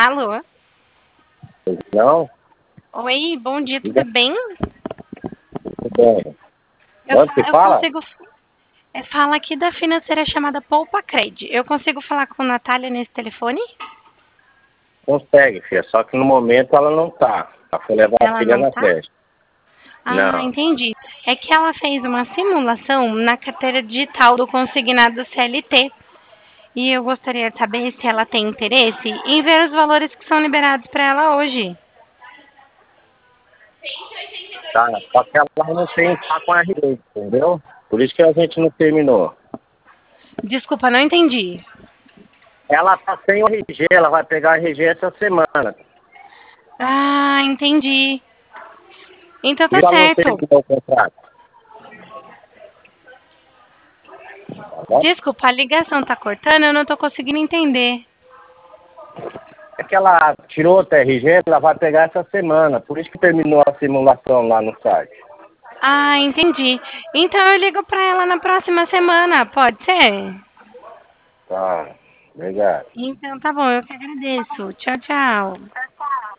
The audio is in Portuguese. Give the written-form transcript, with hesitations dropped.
Alô? Não? Oi, bom dia, tudo Diga. bem? Tudo bem. Eu, Onde você eu fala? consigo. Fala aqui da financeira chamada Poupa Cred. Eu consigo falar com a Natália nesse telefone? Consegue, filha. Só que no momento ela não tá. Ela foi levar a Ela filha não na tá? creche. Ah, Não. entendi. É que ela fez uma simulação na carteira digital do consignado CLT. E eu gostaria de saber se ela tem interesse em ver os valores que são liberados para ela hoje. Tá. Só que ela não tem tá com a R8, entendeu? Por isso que a gente não terminou. Desculpa, não entendi. Ela tá sem o RG, ela vai pegar o RG essa semana. Ah, entendi. Então Por tá isso ela não certo. terminou o contrato. Tá bom? Desculpa, a ligação tá cortando, eu não tô conseguindo entender. É que ela tirou o RG, ela vai pegar essa semana. Por isso que terminou a simulação lá no site. Ah, entendi. Então eu ligo pra ela na próxima semana, pode ser? Tá. Obrigado. Então tá bom, eu que agradeço. Tchau, tchau.